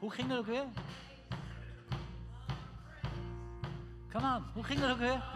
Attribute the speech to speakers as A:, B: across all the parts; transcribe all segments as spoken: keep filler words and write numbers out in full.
A: Hoe ging dat ook weer? Come on, hoe ging dat ook weer?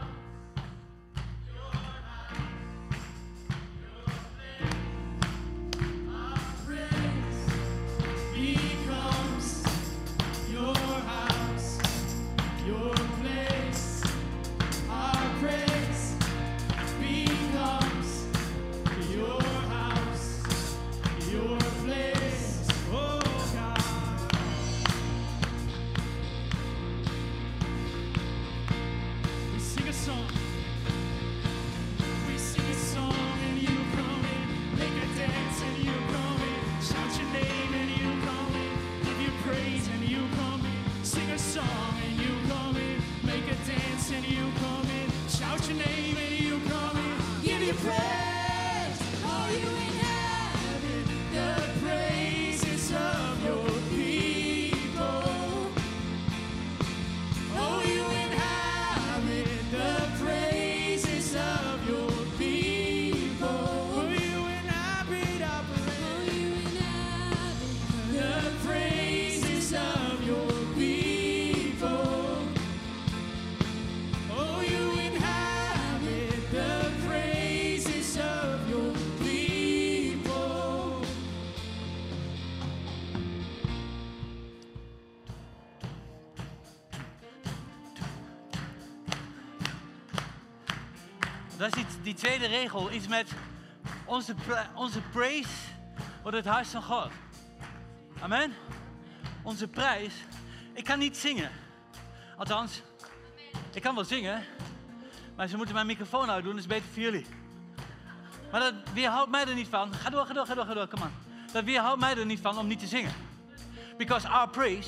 A: Dat is iets, die tweede regel, iets met onze, onze praise wordt het huis van God. Amen. Onze prijs. Ik kan niet zingen. Althans, ik kan wel zingen, maar ze moeten mijn microfoon uitdoen, dat is beter voor jullie. Maar dat weerhoudt mij er niet van. Ga door, ga door, ga door, ga door, come on. Dat weerhoudt mij er niet van om niet te zingen. Because our praise,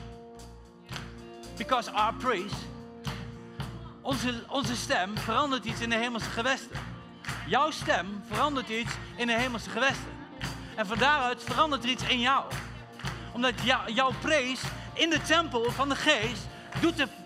A: because our praise, onze, onze stem verandert iets in de hemelse gewesten. Jouw stem verandert iets in de hemelse gewesten. En van daaruit verandert er iets in jou. Omdat jou, jouw praise in de tempel van de geest doet de...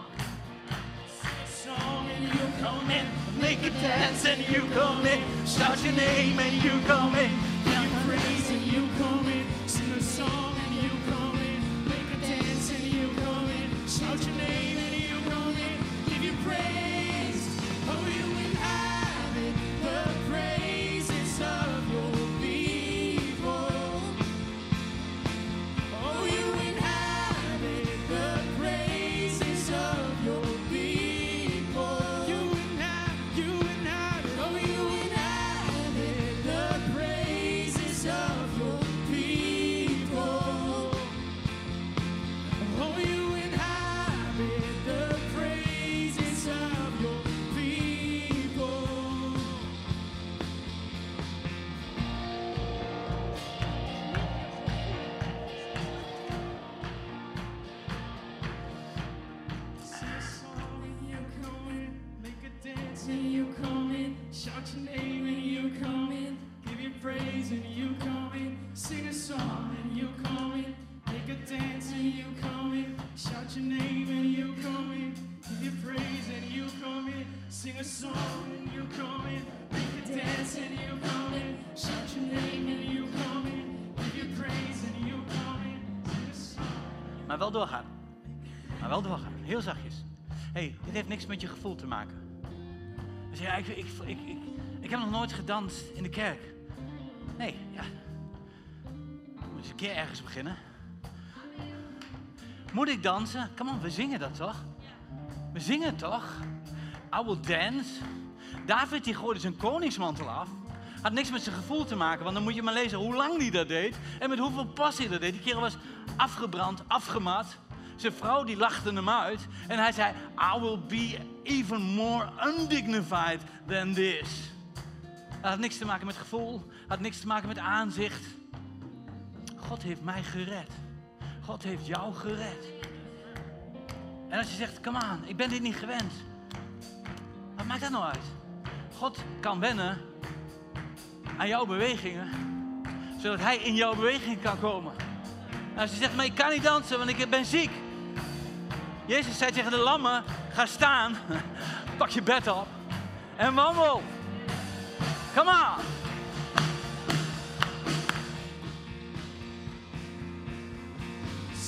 A: Make a dance and you come in. Shout your name and you come in. Give you praise and you come in. Sing a song and you come in. Make a dance and you come in. Shout your name and you come in. Give you praise. Oh, you inhabit the praises of your people. Oh, you inhabit the praises of your people. You shout your name and you come in, give you praise and you come in, sing a song and you come in, make a dance and you come in, shout your name and you come in, give you praise and you come in, sing a song and you come in, make a dance and you come in, shout your name and you come in, give you praise and you come in, sing a song. Maar wel doorgaan. Maar wel doorgaan. Heel zachtjes. Hé, hey, dit heeft niks met je gevoel te maken. Dus ja, ik, ik, ik, ik, ik heb nog nooit gedanst in de kerk. Nee, ja. Moet eens een keer ergens beginnen. Moet ik dansen? Come on, we zingen dat toch? We zingen toch? I will dance. David die gooide zijn koningsmantel af. Had niks met zijn gevoel te maken, want dan moet je maar lezen hoe lang hij dat deed. En met hoeveel passie dat deed. Die kerel was afgebrand, afgemat. Zijn vrouw die lachte hem uit. En hij zei, I will be even more undignified than this. Dat had niks te maken met gevoel. Had niks te maken met aanzicht. God heeft mij gered. God heeft jou gered. En als je zegt, come on, ik ben dit niet gewend. Wat maakt dat nou uit? God kan wennen aan jouw bewegingen. Zodat hij in jouw beweging kan komen. En als je zegt, maar ik kan niet dansen, want ik ben ziek. Jezus zei tegen de lammen, ga staan, pak je bed op en wandel. Come on.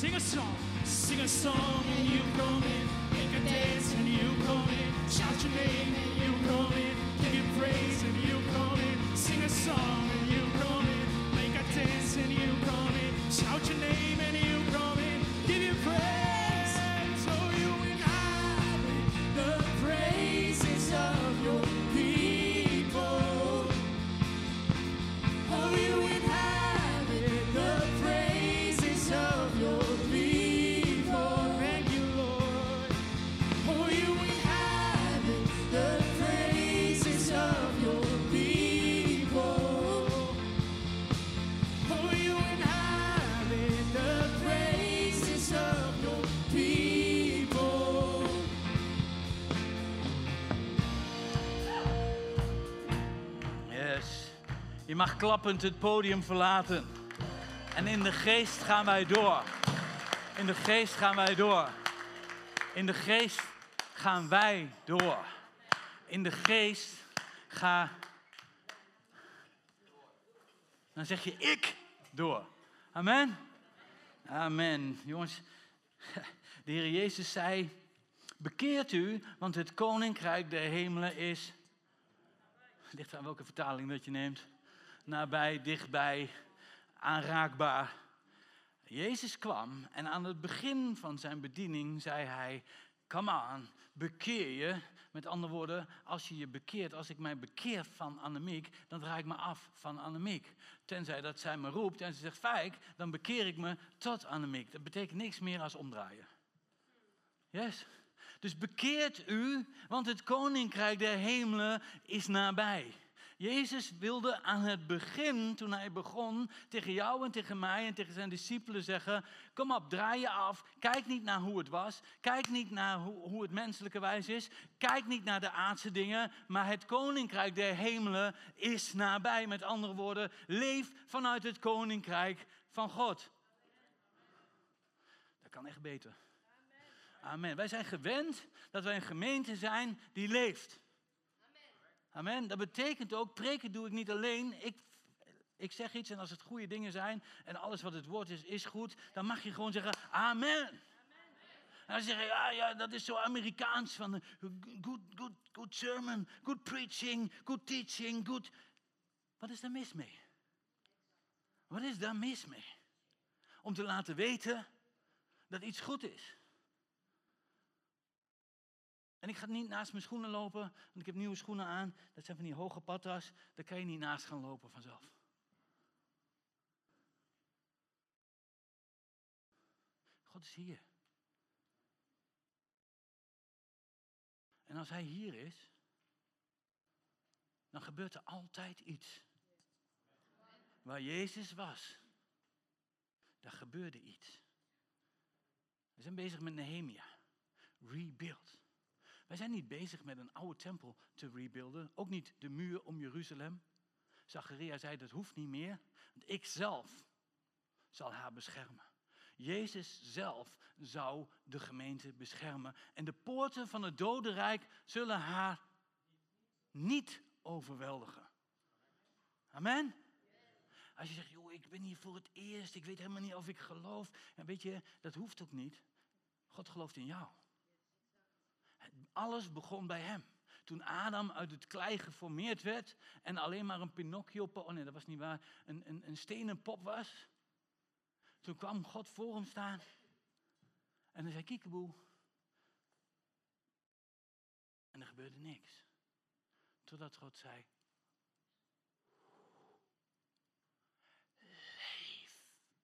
B: Sing a song, sing a song and you come in. Make a dance and you come in. Shout your name and you come in. Give you praise and you come in. Sing a song and you come in. Make a dance and you come in. Shout your name and you come in. Give you praise. So you inhabit the praises of your people. Oh, you inhabit the praises of your people. Thank you, Lord. Oh, you inhabit the praises of your people. Oh, you inhabit the praises of your people.
A: Yes. Je mag klappend het podium verlaten. En in de geest gaan wij door. In de geest gaan wij door. In de geest gaan wij door. In de geest ga... Dan zeg je ik door. Amen. Amen. Jongens, de Heer Jezus zei... Bekeert u, want het koninkrijk der hemelen is... Het ligt aan welke vertaling dat je neemt. Nabij, dichtbij, aanraakbaar. Jezus kwam en aan het begin van zijn bediening zei hij... Come on, bekeer je. Met andere woorden, als je je bekeert, als ik mij bekeer van Annemiek... dan draai ik me af van Annemiek. Tenzij dat zij me roept en ze zegt, Fijk, dan bekeer ik me tot Annemiek. Dat betekent niks meer als omdraaien. Yes? Dus bekeert u, want het koninkrijk der hemelen is nabij. Jezus wilde aan het begin, toen hij begon, tegen jou en tegen mij en tegen zijn discipelen zeggen... Kom op, draai je af. Kijk niet naar hoe het was. Kijk niet naar hoe, hoe het menselijke wijs is. Kijk niet naar de aardse dingen. Maar het koninkrijk der hemelen is nabij. Met andere woorden, leef vanuit het koninkrijk van God. Dat kan echt beter. Amen. Wij zijn gewend dat wij een gemeente zijn die leeft. Amen. Dat betekent ook, preken doe ik niet alleen. Ik, ik zeg iets en als het goede dingen zijn en alles wat het woord is, is goed. Dan mag je gewoon zeggen, amen. Amen. En dan zeg je, ja, ja, dat is zo Amerikaans. Van good, good, good sermon, good preaching, good teaching, good... Wat is daar mis mee? Wat is daar mis mee? Om te laten weten dat iets goed is. En ik ga niet naast mijn schoenen lopen, want ik heb nieuwe schoenen aan. Dat zijn van die hoge patras. Daar kan je niet naast gaan lopen vanzelf. God is hier. En als hij hier is, dan gebeurt er altijd iets. Waar Jezus was, daar gebeurde iets. We zijn bezig met Nehemia. Rebuild. Wij zijn niet bezig met een oude tempel te rebuilden. Ook niet de muur om Jeruzalem. Zacharia zei, dat hoeft niet meer. Want ik zelf zal haar beschermen. Jezus zelf zou de gemeente beschermen. En de poorten van het dodenrijk zullen haar niet overweldigen. Amen. Als je zegt, joh, ik ben hier voor het eerst. Ik weet helemaal niet of ik geloof. En weet je, dat hoeft ook niet. God gelooft in jou. Alles begon bij hem. Toen Adam uit het klei geformeerd werd en alleen maar een Pinocchio, oh nee, dat was niet waar, een, een, een stenen pop was. Toen kwam God voor hem staan en hij zei kiekeboe. En er gebeurde niks. Totdat God zei, leef.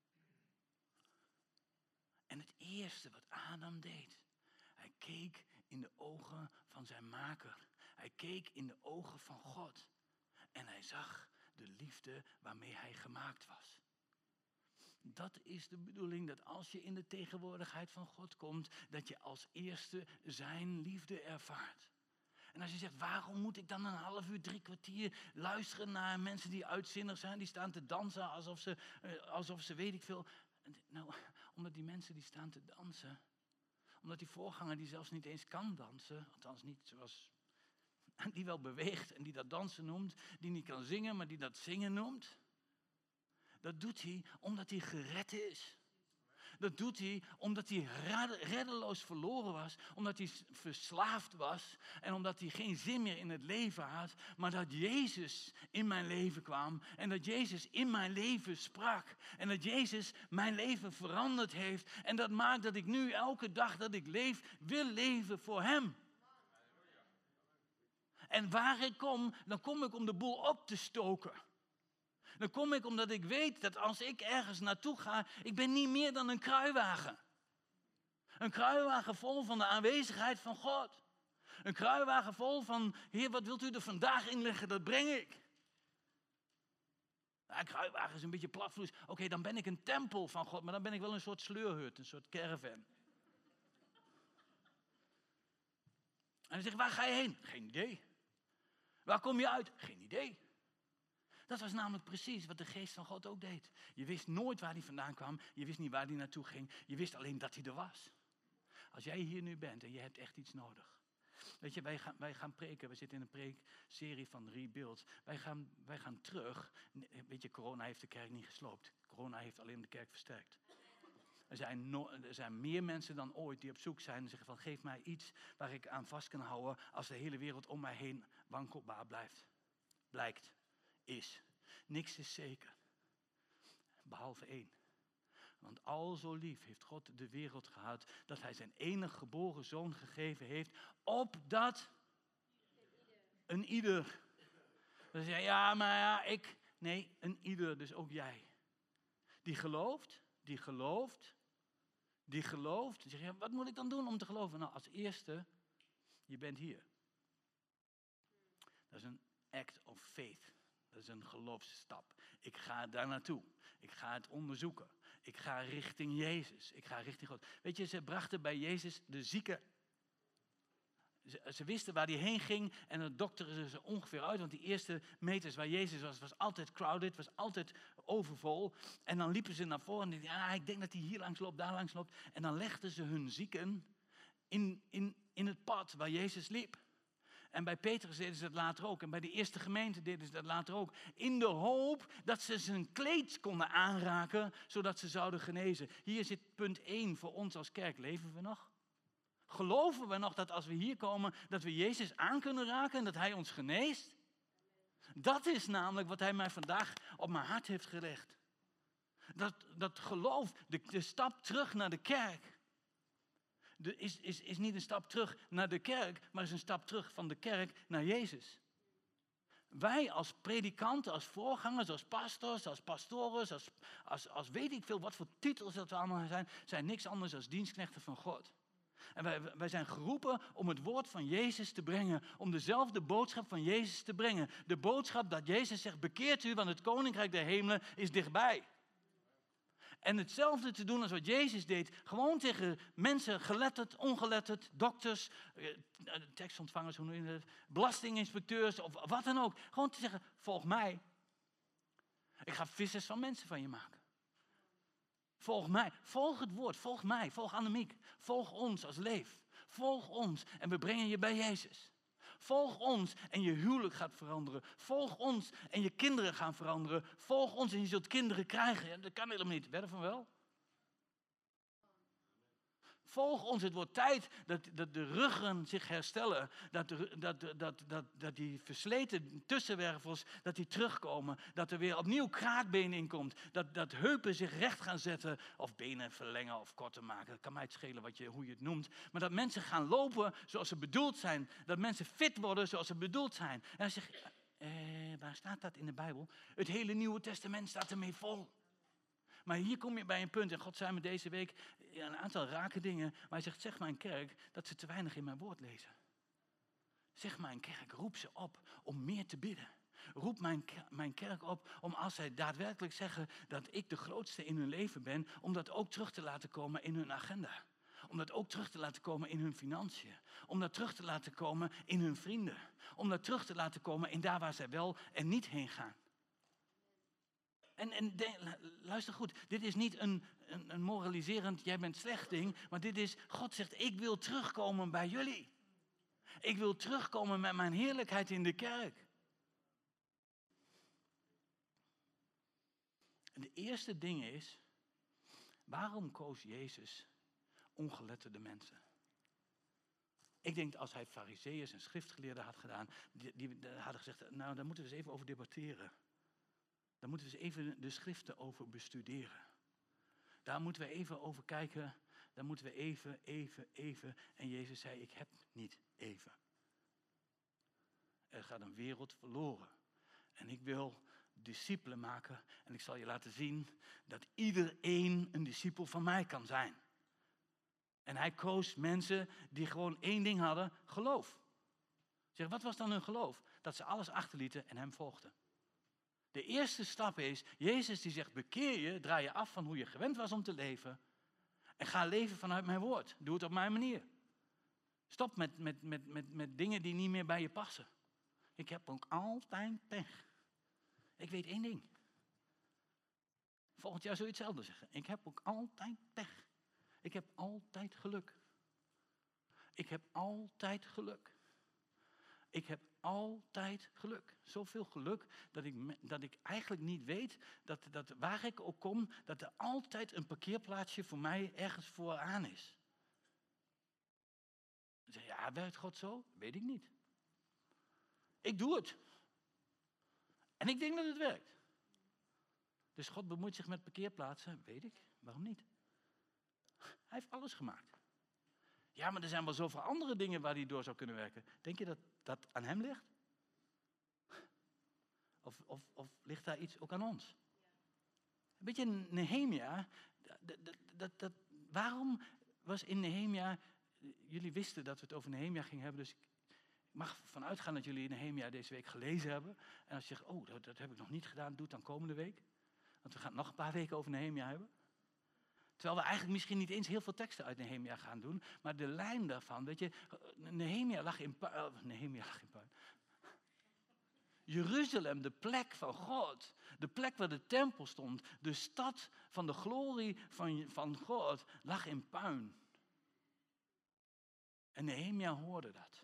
A: En het eerste wat Adam deed, hij keek in de ogen van zijn maker. Hij keek in de ogen van God. En hij zag de liefde waarmee hij gemaakt was. Dat is de bedoeling, dat als je in de tegenwoordigheid van God komt, dat je als eerste zijn liefde ervaart. En als je zegt, waarom moet ik dan een half uur, drie kwartier luisteren naar mensen die uitzinnig zijn, die staan te dansen alsof ze, alsof ze weet ik veel. Nou, omdat die mensen die staan te dansen, omdat die voorganger die zelfs niet eens kan dansen, althans niet zoals, die wel beweegt en die dat dansen noemt, die niet kan zingen, maar die dat zingen noemt. Dat doet hij omdat hij gered is. Dat doet hij omdat hij reddeloos verloren was. Omdat hij verslaafd was. En omdat hij geen zin meer in het leven had. Maar dat Jezus in mijn leven kwam. En dat Jezus in mijn leven sprak. En dat Jezus mijn leven veranderd heeft. En dat maakt dat ik nu elke dag dat ik leef, wil leven voor hem. En waar ik kom, dan kom ik om de boel op te stoken. Dan kom ik omdat ik weet dat als ik ergens naartoe ga, ik ben niet meer dan een kruiwagen. Een kruiwagen vol van de aanwezigheid van God. Een kruiwagen vol van, Heer, wat wilt u er vandaag in leggen, dat breng ik. Ja, een kruiwagen is een beetje platvloers. Oké, okay, dan ben ik een tempel van God, maar dan ben ik wel een soort sleurhut, een soort caravan. En dan zeg ik, waar ga je heen? Geen idee. Waar kom je uit? Geen idee. Dat was namelijk precies wat de geest van God ook deed. Je wist nooit waar hij vandaan kwam. Je wist niet waar hij naartoe ging. Je wist alleen dat hij er was. Als jij hier nu bent en je hebt echt iets nodig. Weet je, wij gaan, wij gaan preken. We zitten in een preekserie van Rebuild. Wij gaan, wij gaan terug. Weet je, corona heeft de kerk niet gesloopt. Corona heeft alleen de kerk versterkt. Er zijn, no, er zijn meer mensen dan ooit die op zoek zijn en zeggen van, geef mij iets waar ik aan vast kan houden als de hele wereld om mij heen wankelbaar blijft. Blijkt, is. Niks is zeker. Behalve één. Want al zo lief heeft God de wereld gehad dat hij zijn enige geboren zoon gegeven heeft, opdat een ieder. Dan zeg je, ja, maar ja, ik. Nee, een ieder, dus ook jij. Die gelooft, die gelooft, die gelooft. Dan zeg je, wat moet ik dan doen om te geloven? Nou, als eerste, je bent hier. Dat is een act of faith. Dat is een geloofsstap. Ik ga daar naartoe. Ik ga het onderzoeken. Ik ga richting Jezus. Ik ga richting God. Weet je, ze brachten bij Jezus de zieke. Ze, ze wisten waar hij heen ging en de dokteren ze ongeveer uit. Want die eerste meters waar Jezus was, was altijd crowded, was altijd overvol. En dan liepen ze naar voren en dachten, ja, ik denk dat hij hier langs loopt, daar langs loopt. En dan legden ze hun zieken in, in, in het pad waar Jezus liep. En bij Petrus deden ze dat later ook. En bij de eerste gemeente deden ze dat later ook. In de hoop dat ze zijn kleed konden aanraken, zodat ze zouden genezen. Hier zit punt één voor ons als kerk. Leven we nog? Geloven we nog dat als we hier komen, dat we Jezus aan kunnen raken en dat hij ons geneest? Dat is namelijk wat hij mij vandaag op mijn hart heeft gelegd. Dat, dat geloof, de, de stap terug naar de kerk. De, is, is, is niet een stap terug naar de kerk, maar is een stap terug van de kerk naar Jezus. Wij als predikanten, als voorgangers, als pastors, als pastoren, als, als, als weet ik veel wat voor titels dat we allemaal zijn, zijn niks anders dan dienstknechten van God. En wij, wij zijn geroepen om het woord van Jezus te brengen, om dezelfde boodschap van Jezus te brengen. De boodschap dat Jezus zegt, bekeert u, want het koninkrijk der hemelen is dichtbij. En hetzelfde te doen als wat Jezus deed. Gewoon tegen mensen, geletterd, ongeletterd, dokters, tekstontvangers, hoe noem je dat, belastinginspecteurs of wat dan ook. Gewoon te zeggen, volg mij. Ik ga vissers van mensen van je maken. Volg mij. Volg het woord. Volg mij. Volg Annemiek. Volg ons als Leef. Volg ons en we brengen je bij Jezus. Volg ons en je huwelijk gaat veranderen. Volg ons en je kinderen gaan veranderen. Volg ons en je zult kinderen krijgen. Ja, dat kan helemaal niet. Wedden van wel? Volg ons. Het wordt tijd dat, dat de ruggen zich herstellen. Dat, de, dat, dat, dat, dat die versleten tussenwervels dat die terugkomen. Dat er weer opnieuw kraakbeen in komt. Dat, dat heupen zich recht gaan zetten. Of benen verlengen of korter maken. Dat kan mij het schelen wat je, hoe je het noemt. Maar dat mensen gaan lopen zoals ze bedoeld zijn. Dat mensen fit worden zoals ze bedoeld zijn. En dan zeg je, eh, waar staat dat in de Bijbel? Het hele Nieuwe Testament staat ermee vol. Maar hier kom je bij een punt, en God zei me deze week een aantal rake dingen, maar hij zegt, zeg mijn kerk dat ze te weinig in mijn woord lezen. Zeg mijn kerk, roep ze op om meer te bidden. Roep mijn, mijn kerk op om als zij daadwerkelijk zeggen dat ik de grootste in hun leven ben, om dat ook terug te laten komen in hun agenda. Om dat ook terug te laten komen in hun financiën. Om dat terug te laten komen in hun vrienden. Om dat terug te laten komen in daar waar zij wel en niet heen gaan. En, en de, luister goed, dit is niet een, een, een moraliserend, jij bent slecht ding. Maar dit is, God zegt, ik wil terugkomen bij jullie. Ik wil terugkomen met mijn heerlijkheid in de kerk. En de eerste ding is, Waarom koos Jezus ongeletterde mensen? Ik denk als hij farizeeërs en schriftgeleerden had gedaan, die, die, die hadden gezegd, nou daar moeten we eens even over debatteren. Daar moeten we eens even de schriften over bestuderen. Daar moeten we even over kijken, daar moeten we even, even, even. En Jezus zei, ik heb niet even. Er gaat een wereld verloren. En ik wil discipelen maken en ik zal je laten zien dat iedereen een discipel van mij kan zijn. En hij koos mensen die gewoon één ding hadden, geloof. Zeg, wat was dan hun geloof? Dat ze alles achterlieten en hem volgden. De eerste stap is, Jezus die zegt, bekeer je, draai je af van hoe je gewend was om te leven. En ga leven vanuit mijn woord. Doe het op mijn manier. Stop met, met, met, met, met dingen die niet meer bij je passen. Ik heb ook altijd pech. Ik weet één ding. Volgend jaar zul je hetzelfde zeggen. Ik heb ook altijd pech. Ik heb altijd geluk. Ik heb altijd geluk. Ik heb altijd geluk. Zoveel geluk dat ik, dat ik eigenlijk niet weet dat, dat waar ik ook kom, dat er altijd een parkeerplaatsje voor mij ergens vooraan is. Dan zeg je, ja, werkt God zo? Weet ik niet. Ik doe het. En ik denk dat het werkt. Dus God bemoeit zich met parkeerplaatsen? Weet ik. Waarom niet? Hij heeft alles gemaakt. Ja, maar er zijn wel zoveel andere dingen waar hij door zou kunnen werken. Denk je dat dat aan hem ligt? Of, of, of ligt daar iets ook aan ons? Een beetje Nehemia. Dat, dat, dat, dat, waarom was in Nehemia... Jullie wisten dat we het over Nehemia gingen hebben, dus ik mag ervan uitgaan dat jullie Nehemia deze week gelezen hebben. En als je zegt, oh, dat, dat heb ik nog niet gedaan, doe het dan komende week. Want we gaan nog een paar weken over Nehemia hebben. Terwijl we eigenlijk misschien niet eens heel veel teksten uit Nehemia gaan doen. Maar de lijn daarvan, weet je, Nehemia lag in puin. Nehemia lag in puin. Jeruzalem, de plek van God. De plek waar de tempel stond. De stad van de glorie van, van God lag in puin. En Nehemia hoorde dat.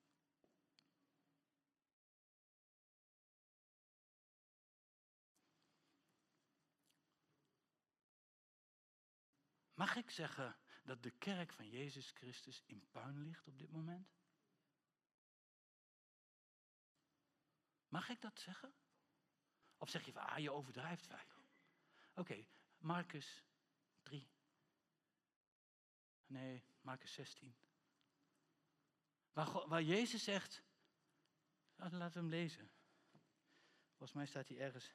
A: Mag ik zeggen dat de kerk van Jezus Christus in puin ligt op dit moment? Mag ik dat zeggen? Of zeg je van, ah, je overdrijft, Feiko. Oké, okay, Marcus drie. Nee, Marcus zestien. Waar, waar Jezus zegt, laten we hem lezen. Volgens mij staat hij ergens.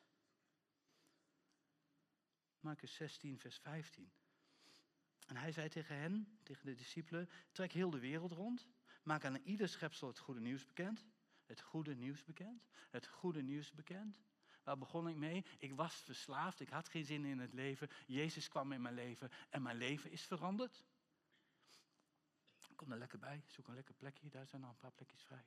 A: Marcus zestien, vers vijftien. En hij zei tegen hen, tegen de discipelen, trek heel de wereld rond. Maak aan ieder schepsel het goede nieuws bekend. Het goede nieuws bekend. Het goede nieuws bekend. Waar begon ik mee? Ik was verslaafd, ik had geen zin in het leven. Jezus kwam in mijn leven en mijn leven is veranderd. Kom er lekker bij, zoek een lekker plekje, daar zijn al een paar plekjes vrij.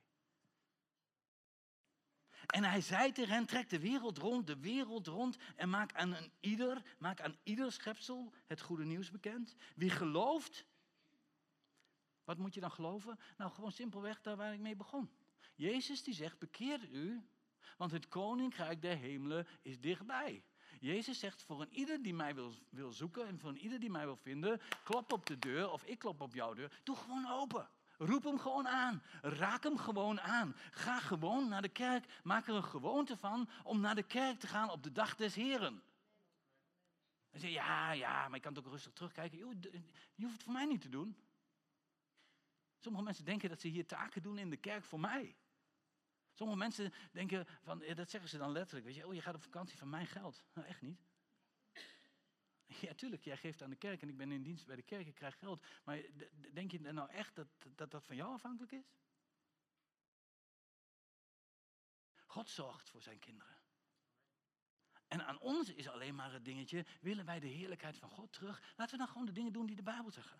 A: En hij zei tegen hen, trek de wereld rond, de wereld rond en maak aan een ieder, maak aan ieder schepsel het goede nieuws bekend. Wie gelooft, wat moet je dan geloven? Nou, gewoon simpelweg daar waar ik mee begon. Jezus die zegt, bekeer u, want het koninkrijk der hemelen is dichtbij. Jezus zegt, voor een ieder die mij wil, wil zoeken en voor een ieder die mij wil vinden, klop op de deur of ik klop op jouw deur. Doe gewoon open. Roep hem gewoon aan. Raak hem gewoon aan. Ga gewoon naar de kerk. Maak er een gewoonte van om naar de kerk te gaan op de dag des Heren. En zeg je, ja, ja, maar je kan het ook rustig terugkijken. Je hoeft het voor mij niet te doen. Sommige mensen denken dat ze hier taken doen in de kerk voor mij. Sommige mensen denken, van, dat zeggen ze dan letterlijk. Weet je, oh, je gaat op vakantie van mijn geld. Nou, echt niet. Ja, tuurlijk, jij geeft aan de kerk en ik ben in dienst bij de kerk, ik krijg geld. Maar denk je nou echt dat dat, dat van jou afhankelijk is? God zorgt voor zijn kinderen. En aan ons is alleen maar het dingetje, willen wij de heerlijkheid van God terug? Laten we dan gewoon de dingen doen die de Bijbel zeggen.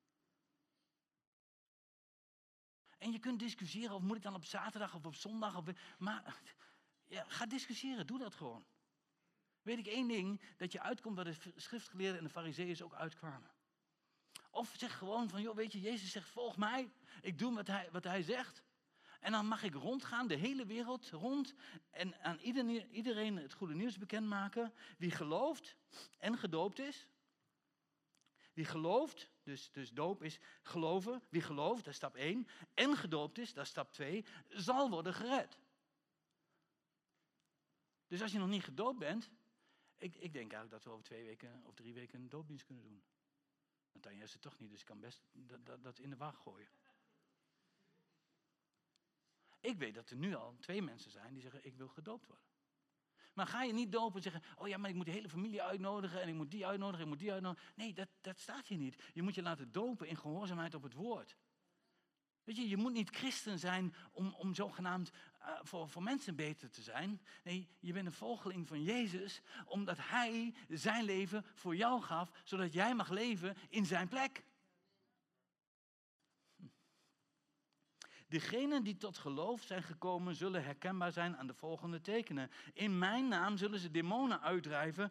A: En je kunt discussiëren, of moet ik dan op zaterdag of op zondag? Of, maar ja, ga discussiëren, doe dat gewoon. Weet ik één ding, dat je uitkomt waar de schriftgeleerden en de farizeeërs ook uitkwamen. Of zeg gewoon van, joh, weet je, Jezus zegt, volg mij. Ik doe wat hij, wat hij zegt. En dan mag ik rondgaan, de hele wereld rond. En aan iedereen, iedereen het goede nieuws bekendmaken. Wie gelooft en gedoopt is. Wie gelooft, dus, dus doop is geloven. Wie gelooft, dat is stap één. En gedoopt is, dat is stap twee, zal worden gered. Dus als je nog niet gedoopt bent, ik, ik denk eigenlijk dat we over twee weken of drie weken een doopdienst kunnen doen. Want Tanja is het toch niet, dus ik kan best dat, dat, dat in de wacht gooien. Ik weet dat er nu al twee mensen zijn die zeggen, ik wil gedoopt worden. Maar ga je niet dopen en zeggen, oh ja, maar ik moet de hele familie uitnodigen en ik moet die uitnodigen, ik moet die uitnodigen. Nee, dat, dat staat hier niet. Je moet je laten dopen in gehoorzaamheid op het woord. Weet je, je moet niet christen zijn om, om zogenaamd uh, voor, voor mensen beter te zijn. Nee, je bent een volgeling van Jezus, omdat Hij zijn leven voor jou gaf, zodat jij mag leven in zijn plek. Degenen die tot geloof zijn gekomen, zullen herkenbaar zijn aan de volgende tekenen. In mijn naam zullen ze demonen uitdrijven.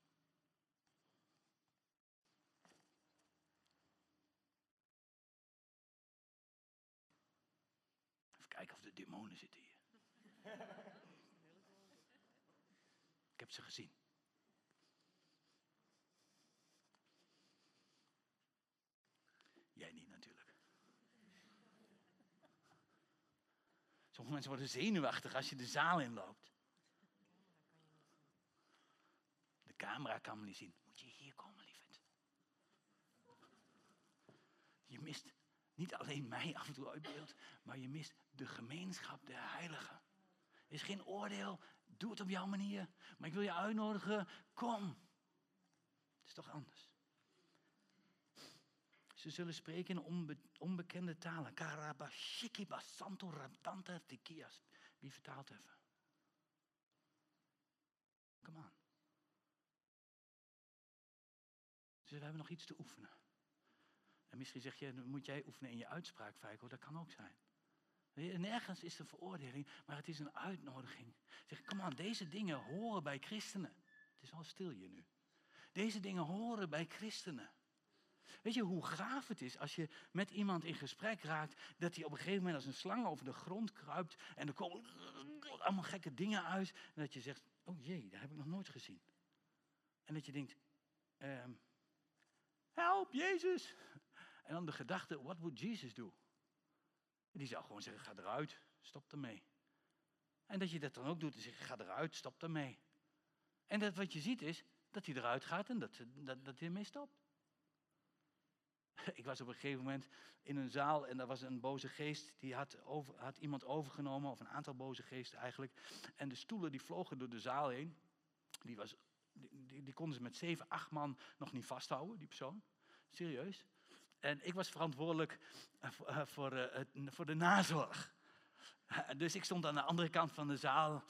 A: Even kijken of de demonen zitten hier. Ik heb ze gezien. Jij niet natuurlijk. Sommige mensen worden zenuwachtig als je de zaal inloopt. De camera kan me niet zien. Moet je hier komen, lieverd. Je mist niet alleen mij af en toe uit beeld, maar je mist de gemeenschap der heiligen. Er is geen oordeel, doe het op jouw manier. Maar ik wil je uitnodigen, kom. Het is toch anders. Ze zullen spreken in onbe- onbekende talen. Karabashiki basanto rabdanta tikias. Wie vertaalt even? Kom aan. Dus we hebben nog iets te oefenen. En misschien zeg je, moet jij oefenen in je uitspraak, Feiko. Dat kan ook zijn. Nergens is de veroordeling, maar het is een uitnodiging. Zeg, kom aan, deze dingen horen bij christenen. Het is al stil hier nu. Deze dingen horen bij christenen. Weet je hoe gaaf het is als je met iemand in gesprek raakt, dat hij op een gegeven moment als een slang over de grond kruipt en er komen allemaal gekke dingen uit. En dat je zegt, oh jee, dat heb ik nog nooit gezien. En dat je denkt, ehm, help Jezus. En dan de gedachte, what would Jesus do? En die zou gewoon zeggen, ga eruit, stop ermee. En dat je dat dan ook doet en zegt, ga eruit, stop ermee. En dat wat je ziet is, dat hij eruit gaat en dat, dat, dat hij ermee stopt. Ik was op een gegeven moment in een zaal en daar was een boze geest. Die had, over, had iemand overgenomen, of een aantal boze geesten eigenlijk. En de stoelen die vlogen door de zaal heen. Die, was, die, die, die konden ze met zeven, acht man nog niet vasthouden, die persoon. Serieus. En ik was verantwoordelijk voor, voor, uh, voor de nazorg. Dus ik stond aan de andere kant van de zaal.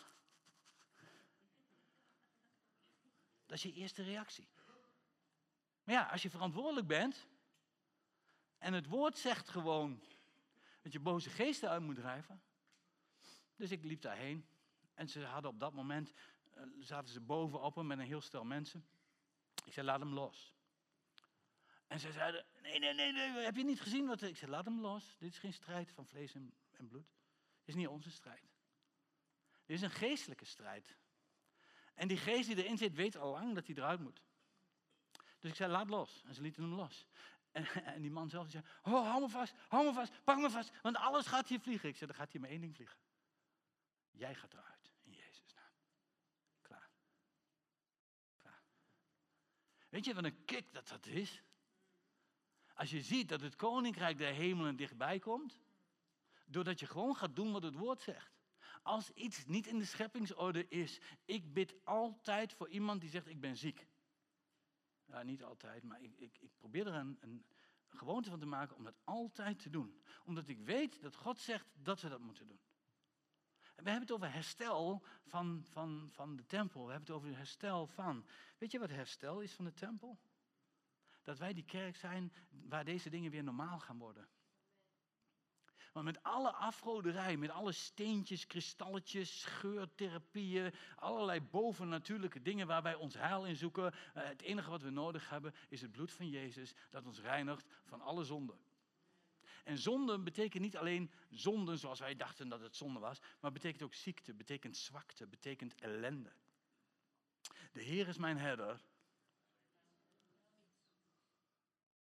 A: Dat is je eerste reactie. Maar ja, als je verantwoordelijk bent en het woord zegt gewoon dat je boze geesten uit moet drijven. Dus ik liep daarheen en ze hadden op dat moment, uh, zaten ze bovenop hem met een heel stel mensen. Ik zei, laat hem los. En ze zeiden, nee, nee, nee, nee, heb je niet gezien wat... Ik zei, laat hem los. Dit is geen strijd van vlees en, en bloed. Dit is niet onze strijd. Dit is een geestelijke strijd. En die geest die erin zit, weet al lang dat hij eruit moet. Dus ik zei, laat los. En ze lieten hem los. En, en die man zelf zei, oh, hou me vast, hou me vast, pak me vast, want alles gaat hier vliegen. Ik zei, dan gaat hier maar één ding vliegen. Jij gaat eruit, in Jezus' naam. Klaar. Klaar. Weet je wat een kick dat dat is? Als je ziet dat het koninkrijk der hemelen dichtbij komt, doordat je gewoon gaat doen wat het woord zegt. Als iets niet in de scheppingsorde is, ik bid altijd voor iemand die zegt, ik ben ziek. Ja, niet altijd, maar ik, ik, ik probeer er een, een gewoonte van te maken om dat altijd te doen. Omdat ik weet dat God zegt dat we dat moeten doen. En we hebben het over herstel van, van, van de tempel. We hebben het over herstel van. Weet je wat herstel is van de tempel? Dat wij die kerk zijn waar deze dingen weer normaal gaan worden. Want met alle afgoderij, met alle steentjes, kristalletjes, scheurtherapieën, allerlei bovennatuurlijke dingen waar wij ons heil in zoeken. Uh, het enige wat we nodig hebben is het bloed van Jezus dat ons reinigt van alle zonden. En zonde betekent niet alleen zonden zoals wij dachten dat het zonde was, maar betekent ook ziekte, betekent zwakte, betekent ellende. De Heer is mijn herder.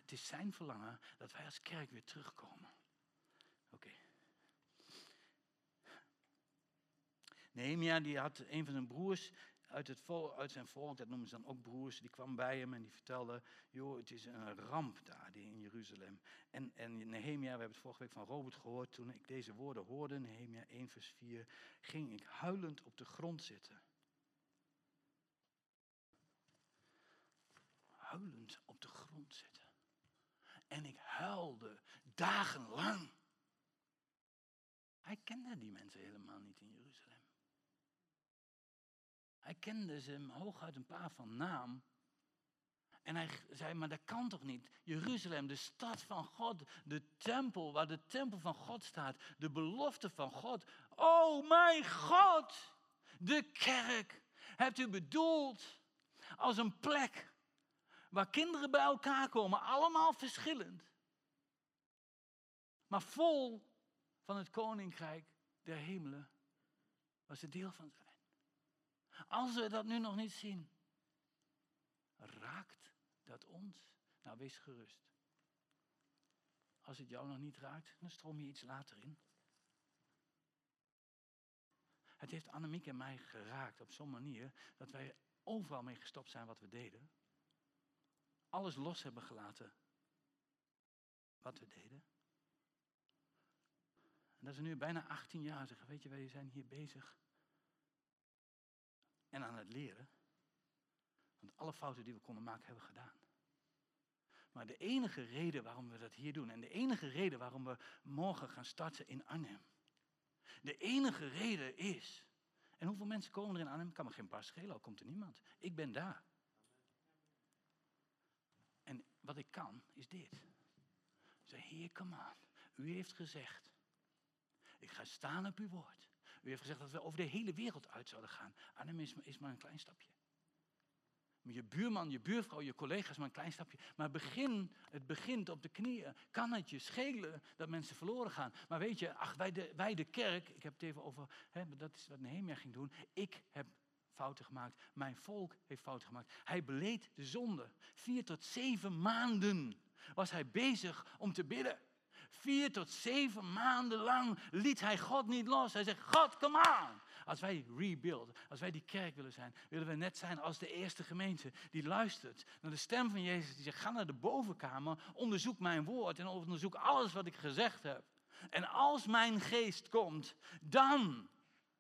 A: het is zijn verlangen dat wij als kerk weer terugkomen. Oké. Okay. Nehemia, die had een van zijn broers uit, het vol, uit zijn volk, dat noemen ze dan ook broers, die kwam bij hem en die vertelde, joh, het is een ramp daar in Jeruzalem. En, en Nehemia, we hebben het vorige week van Robert gehoord, toen ik deze woorden hoorde, Nehemia één vers vier, ging ik huilend op de grond zitten. Huilend op de grond zitten. En ik huilde dagenlang. Hij kende die mensen helemaal niet in Jeruzalem. Hij kende ze hooguit een paar van naam. En hij zei, maar dat kan toch niet? Jeruzalem, de stad van God, de tempel, waar de tempel van God staat, de belofte van God. Oh mijn God, de kerk hebt u bedoeld als een plek waar kinderen bij elkaar komen, allemaal verschillend. Maar vol van het koninkrijk der hemelen, waar ze deel van zijn. Als we dat nu nog niet zien, raakt dat ons? Nou, wees gerust. Als het jou nog niet raakt, dan stroom je iets later in. Het heeft Annemiek en mij geraakt op zo'n manier dat wij overal mee gestopt zijn wat we deden. Alles los hebben gelaten wat we deden. En dat is nu bijna achttien jaar. Zeggen, weet je, wij zijn hier bezig en aan het leren. Want alle fouten die we konden maken, hebben we gedaan. Maar de enige reden waarom we dat hier doen, en de enige reden waarom we morgen gaan starten in Arnhem. De enige reden is, en hoeveel mensen komen er in Arnhem? Kan me geen bar schelen, al komt er niemand. Ik ben daar. En wat ik kan, is dit. Zeg, Heer, kom aan. U heeft gezegd, ik ga staan op uw woord. U heeft gezegd dat we over de hele wereld uit zouden gaan. Arnhem is, is maar een klein stapje. Je buurman, je buurvrouw, je collega's, maar een klein stapje. Maar begin, het begint op de knieën. Kan het je schelen dat mensen verloren gaan? Maar weet je, ach, wij, de, wij de kerk, ik heb het even over, hè, dat is wat Nehemia ging doen. Ik heb fouten gemaakt. Mijn volk heeft fouten gemaakt. Hij beleed de zonde. Vier tot zeven maanden was hij bezig om te bidden. Vier tot zeven maanden lang liet hij God niet los. Hij zegt, God, kom aan. Als wij rebuilden, als wij die kerk willen zijn, willen we net zijn als de eerste gemeente die luistert naar de stem van Jezus. Die zegt, ga naar de bovenkamer, onderzoek mijn woord en onderzoek alles wat ik gezegd heb. En als mijn geest komt, dan,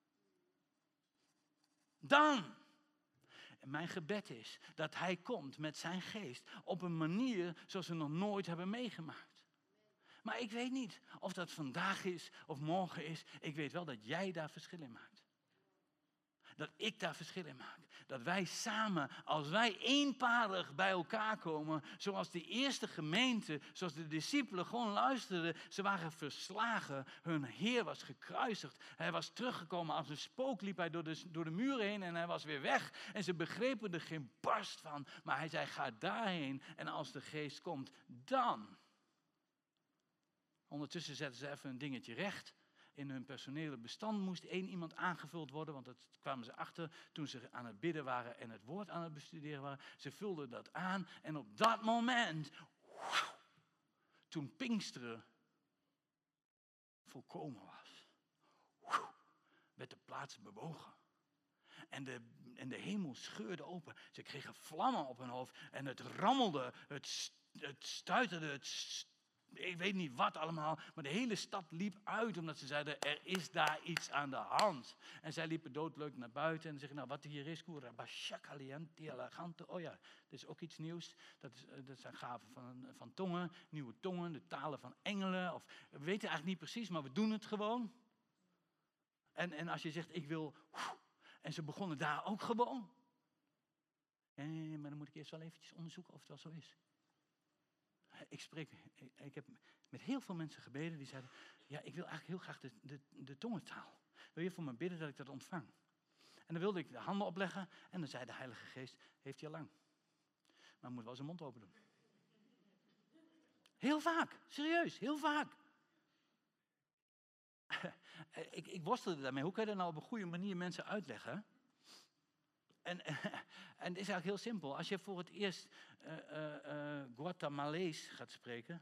A: dan. En mijn gebed is dat hij komt met zijn geest op een manier zoals we nog nooit hebben meegemaakt. Maar ik weet niet of dat vandaag is of morgen is. Ik weet wel dat jij daar verschil in maakt. Dat ik daar verschil in maak. Dat wij samen, als wij eenparig bij elkaar komen, zoals de eerste gemeente, zoals de discipelen gewoon luisterden. Ze waren verslagen. Hun Heer was gekruisigd. Hij was teruggekomen. Als een spook liep hij door de, door de muren heen en hij was weer weg. En ze begrepen er geen barst van. Maar hij zei, ga daarheen. En als de geest komt, dan. Ondertussen zetten ze even een dingetje recht. In hun personele bestand moest één iemand aangevuld worden, want dat kwamen ze achter toen ze aan het bidden waren en het woord aan het bestuderen waren. Ze vulden dat aan en op dat moment, wow, toen Pinksteren volkomen was, wow, werd de plaats bewogen. En de, en de hemel scheurde open. Ze kregen vlammen op hun hoofd en het rammelde, het, het stuiterde, het stuiterde. Ik weet niet wat allemaal, maar de hele stad liep uit omdat ze zeiden, er is daar iets aan de hand. En zij liepen doodleuk naar buiten en zeggen, nou wat hier is, oh ja, dat is ook iets nieuws. Dat, is, dat zijn gaven van, van tongen, nieuwe tongen, de talen van engelen. Of, we weten eigenlijk niet precies, maar we doen het gewoon. En, en als je zegt, ik wil, en ze begonnen daar ook gewoon. Nee, maar dan moet ik eerst wel eventjes onderzoeken of het wel zo is. Ik spreek, ik, ik heb met heel veel mensen gebeden die zeiden, ja, ik wil eigenlijk heel graag de, de, de tongentaal. Wil je voor me bidden dat ik dat ontvang? En dan wilde ik de handen opleggen en dan zei de Heilige Geest, heeft hij al lang. Maar moet wel zijn mond open doen. Heel vaak, serieus, heel vaak. ik, ik worstelde daarmee, hoe kan je dat nou op een goede manier mensen uitleggen? En, en het is eigenlijk heel simpel. Als je voor het eerst uh, uh, uh, Guatemalees gaat spreken,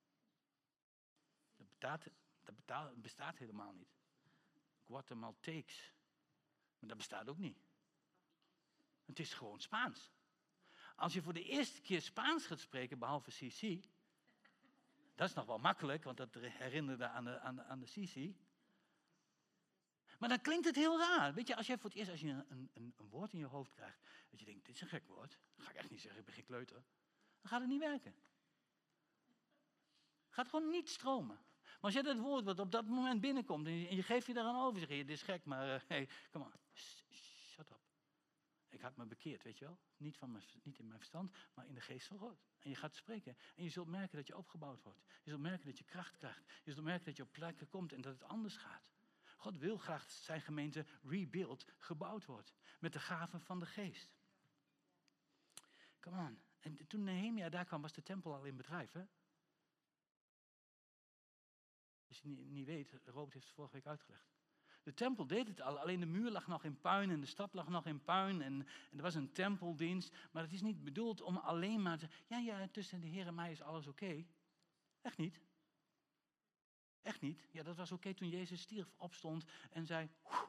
A: dat, bestaat, dat bestaat, bestaat helemaal niet. Guatemalteeks, maar dat bestaat ook niet. Het is gewoon Spaans. Als je voor de eerste keer Spaans gaat spreken, behalve C C, dat is nog wel makkelijk, want dat herinnerde aan de, aan de, aan de C C. Maar dan klinkt het heel raar. Weet je, als jij voor het eerst als je een, een, een woord in je hoofd krijgt, dat je denkt, dit is een gek woord. Dat ga ik echt niet zeggen, ik ben geen kleuter. Dan gaat het niet werken. Gaat gewoon niet stromen. Maar als jij dat woord wat op dat moment binnenkomt en je, en je geeft je daaraan over, zeg je, dit is gek, maar hé, uh, hey, kom maar, shut up. Ik had me bekeerd, weet je wel. Niet, van mijn, niet in mijn verstand, maar in de geest van God. En je gaat spreken. En je zult merken dat je opgebouwd wordt. Je zult merken dat je kracht krijgt. Je zult merken dat je op plekken komt en dat het anders gaat. God wil graag dat zijn gemeente rebuild, gebouwd wordt. Met de gaven van de geest. Come on. En toen Nehemia daar kwam, was de tempel al in bedrijf, hè? Als je niet, niet weet, Robert heeft het vorige week uitgelegd. De tempel deed het al, alleen de muur lag nog in puin en de stad lag nog in puin. En, en er was een tempeldienst, maar het is niet bedoeld om alleen maar te zeggen, ja, ja, tussen de Heer en mij is alles oké. Okay. Echt niet. Echt niet. Ja, dat was oké okay toen Jezus stierf, opstond en zei, woe.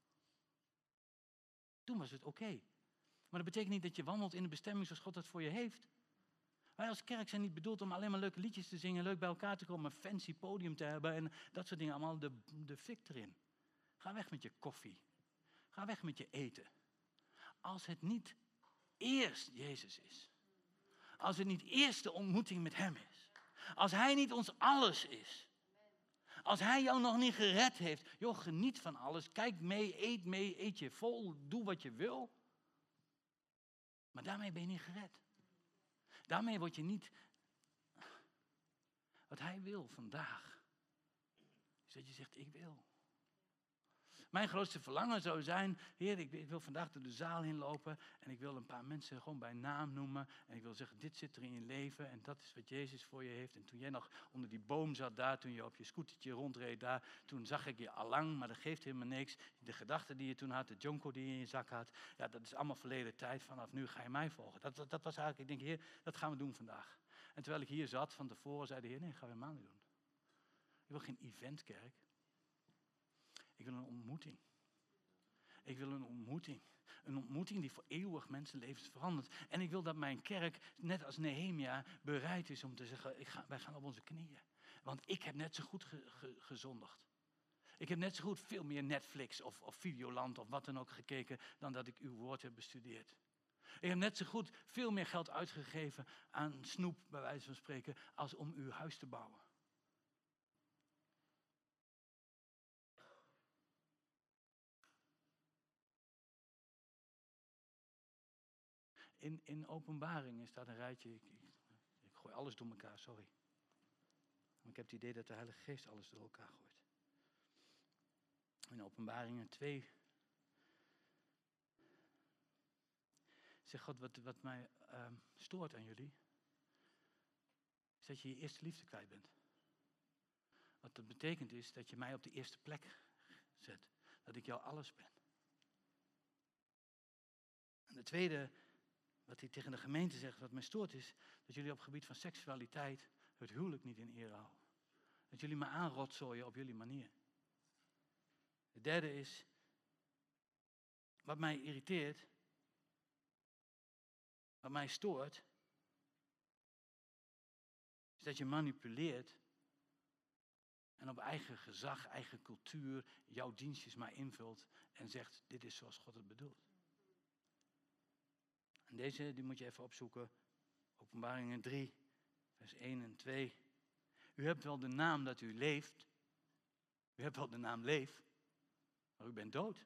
A: Toen was het oké. Okay. Maar dat betekent niet dat je wandelt in de bestemming zoals God dat voor je heeft. Wij als kerk zijn niet bedoeld om alleen maar leuke liedjes te zingen, leuk bij elkaar te komen, een fancy podium te hebben en dat soort dingen, allemaal de, de fik erin. Ga weg met je koffie. Ga weg met je eten. Als het niet eerst Jezus is. Als het niet eerst de ontmoeting met hem is. Als hij niet ons alles is. Als hij jou nog niet gered heeft. Joh, geniet van alles. Kijk mee, eet mee, eet je vol. Doe wat je wil. Maar daarmee ben je niet gered. Daarmee word je niet... Wat hij wil vandaag. Is dat je zegt, ik wil. Mijn grootste verlangen zou zijn, Heer, ik wil vandaag door de zaal heen lopen en ik wil een paar mensen gewoon bij naam noemen. En ik wil zeggen, dit zit er in je leven en dat is wat Jezus voor je heeft. En toen jij nog onder die boom zat daar, toen je op je scootertje rondreed daar, toen zag ik je allang, maar dat geeft helemaal niks. De gedachten die je toen had, de jonko die je in je zak had, ja, dat is allemaal verleden tijd. Vanaf nu ga je mij volgen. Dat, dat, dat was eigenlijk, ik denk, Heer, dat gaan we doen vandaag. En terwijl ik hier zat, van tevoren zei de Heer, nee, dat gaan we helemaal niet doen. Ik wil geen eventkerk. Ik wil een ontmoeting. Ik wil een ontmoeting. Een ontmoeting die voor eeuwig mensenlevens verandert. En ik wil dat mijn kerk, net als Nehemia, bereid is om te zeggen, ik ga, wij gaan op onze knieën. Want ik heb net zo goed ge, ge, gezondigd. Ik heb net zo goed veel meer Netflix of, of Videoland of wat dan ook gekeken, dan dat ik uw woord heb bestudeerd. Ik heb net zo goed veel meer geld uitgegeven aan snoep, bij wijze van spreken, als om uw huis te bouwen. In, in Openbaringen staat een rijtje, ik, ik, ik gooi alles door elkaar, sorry. Maar ik heb het idee dat de Heilige Geest alles door elkaar gooit. In Openbaringen twee zegt God, wat, wat mij uh, stoort aan jullie, is dat je je eerste liefde kwijt bent. Wat dat betekent is dat je mij op de eerste plek zet. Dat ik jouw alles ben. En de tweede, wat hij tegen de gemeente zegt, wat mij stoort is, dat jullie op het gebied van seksualiteit het huwelijk niet in ere houden. Dat jullie me aanrotzooien op jullie manier. De derde is, wat mij irriteert, wat mij stoort, is dat je manipuleert en op eigen gezag, eigen cultuur, jouw dienstjes maar invult en zegt, dit is zoals God het bedoelt. En deze, die moet je even opzoeken, Openbaringen drie, vers één en twee. U hebt wel de naam dat u leeft, u hebt wel de naam leef, maar u bent dood.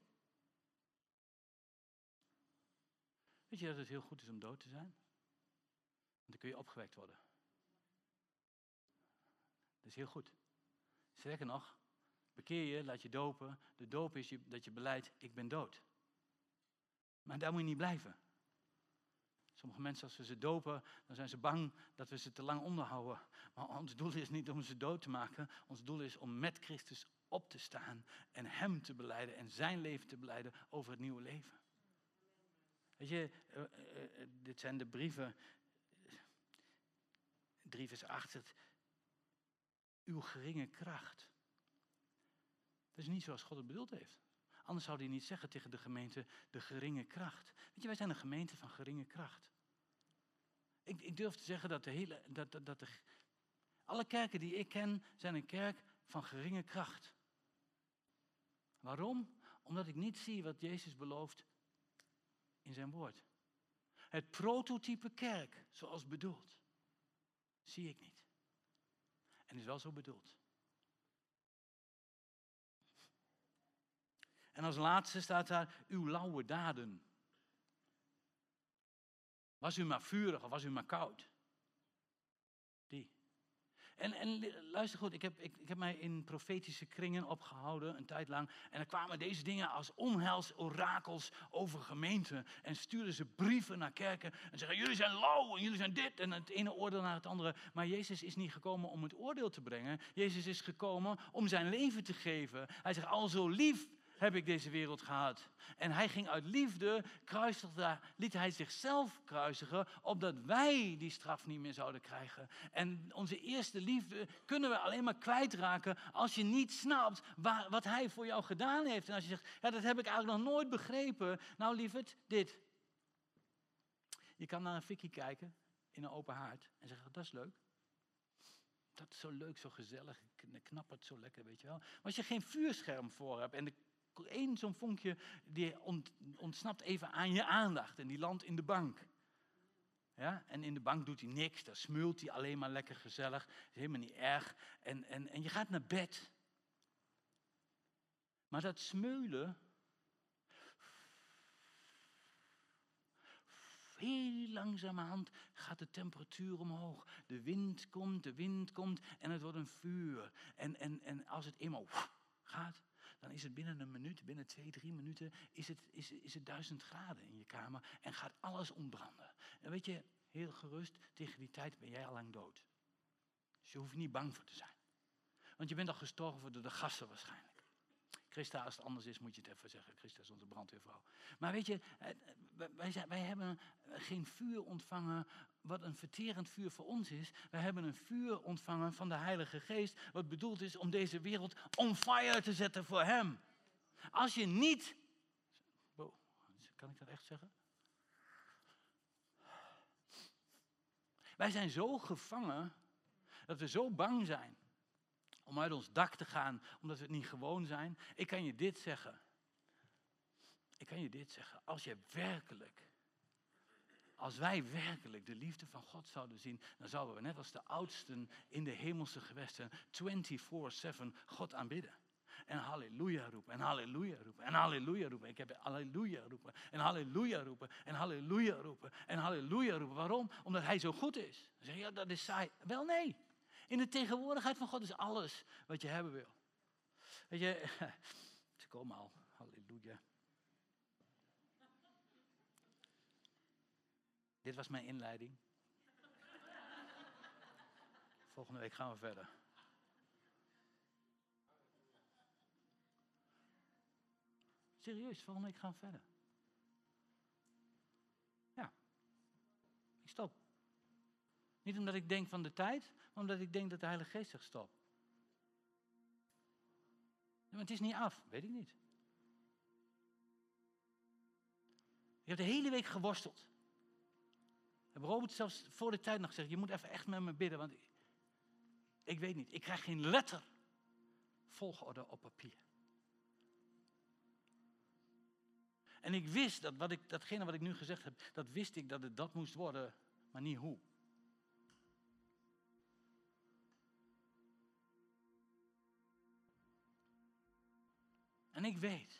A: Weet je dat het heel goed is om dood te zijn? Want dan kun je opgewekt worden. Dat is heel goed. Sterker nog, bekeer je, laat je dopen. De doop is je, dat je beleidt, ik ben dood. Maar daar moet je niet blijven. Sommige mensen, als we ze dopen, dan zijn ze bang dat we ze te lang onderhouden. Maar ons doel is niet om ze dood te maken. Ons doel is om met Christus op te staan en hem te belijden en zijn leven te belijden over het nieuwe leven. Weet je, uh, uh, uh, dit zijn de brieven. drie vers acht zegt, uw geringe kracht. Dat is niet zoals God het bedoeld heeft. Anders zou hij niet zeggen tegen de gemeente, de geringe kracht. Weet je, wij zijn een gemeente van geringe kracht. Ik, ik durf te zeggen dat, de hele, dat, dat, dat de, alle kerken die ik ken, zijn een kerk van geringe kracht. Waarom? Omdat ik niet zie wat Jezus belooft in zijn woord. Het prototype kerk, zoals bedoeld, zie ik niet. En is wel zo bedoeld. En als laatste staat daar, uw lauwe daden. Was u maar vurig of was u maar koud? Die. En, en luister goed, ik heb, ik, ik heb mij in profetische kringen opgehouden een tijd lang. En er kwamen deze dingen als onheilsorakels over gemeenten. En stuurden ze brieven naar kerken. En zeggen, jullie zijn lauw en jullie zijn dit. En het ene oordeel naar het andere. Maar Jezus is niet gekomen om het oordeel te brengen. Jezus is gekomen om zijn leven te geven. Hij zegt, al zo lief heb ik deze wereld gehad. En hij ging uit liefde, kruisigde, liet hij zichzelf kruisigen, opdat wij die straf niet meer zouden krijgen. En onze eerste liefde kunnen we alleen maar kwijtraken als je niet snapt waar, wat hij voor jou gedaan heeft. En als je zegt, ja, dat heb ik eigenlijk nog nooit begrepen. Nou lieverd, dit. Je kan naar een fikkie kijken in een open haard en zeggen, dat is leuk. Dat is zo leuk, zo gezellig, knappert zo lekker, weet je wel. Maar als je geen vuurscherm voor hebt en de Eén zo'n vonkje, die ontsnapt even aan je aandacht en die landt in de bank. Ja? En in de bank doet hij niks, daar smult hij alleen maar lekker gezellig. Is helemaal niet erg. En, en, en je gaat naar bed. Maar dat smeulen, heel langzamerhand gaat de temperatuur omhoog. De wind komt, de wind komt en het wordt een vuur. En, en, en als het eenmaal gaat, dan is het binnen een minuut, binnen twee, drie minuten, is het, is, is het duizend graden in je kamer en gaat alles ontbranden. En weet je, heel gerust, tegen die tijd ben jij al lang dood. Dus je hoeft niet bang voor te zijn. Want je bent al gestorven door de gassen waarschijnlijk. Christa, als het anders is, moet je het even zeggen. Christa is onze brandweervrouw. Maar weet je, wij, zijn, wij hebben geen vuur ontvangen wat een verterend vuur voor ons is. Wij hebben een vuur ontvangen van de Heilige Geest, wat bedoeld is om deze wereld on fire te zetten voor hem. Als je niet... Wow, kan ik dat echt zeggen? Wij zijn zo gevangen, dat we zo bang zijn om uit ons dak te gaan, omdat we het niet gewoon zijn. Ik kan je dit zeggen. Ik kan je dit zeggen. Als je werkelijk, als wij werkelijk de liefde van God zouden zien, dan zouden we net als de oudsten in de hemelse gewesten vierentwintig zeven God aanbidden. En halleluja roepen, en halleluja roepen, en halleluja roepen. Ik heb halleluja roepen, en halleluja roepen, en halleluja roepen, en halleluja roepen. Waarom? Omdat hij zo goed is. Dan zeg je, ja, dat is saai. Wel, nee. In de tegenwoordigheid van God is alles wat je hebben wil. Weet je, ze komen al. Halleluja. Dit was mijn inleiding. Volgende week gaan we verder. Serieus, volgende week gaan we verder. Ja. Ik stop. Niet omdat ik denk van de tijd, maar omdat ik denk dat de Heilige Geest zegt stop. Ja, maar het is niet af, weet ik niet. Ik heb de hele week geworsteld. Ik heb Robert zelfs voor de tijd nog gezegd, je moet even echt met me bidden, want ik, ik weet niet, ik krijg geen letter volgorde op papier. En ik wist dat wat ik, datgene wat ik nu gezegd heb, dat wist ik dat het dat moest worden, maar niet hoe. En ik weet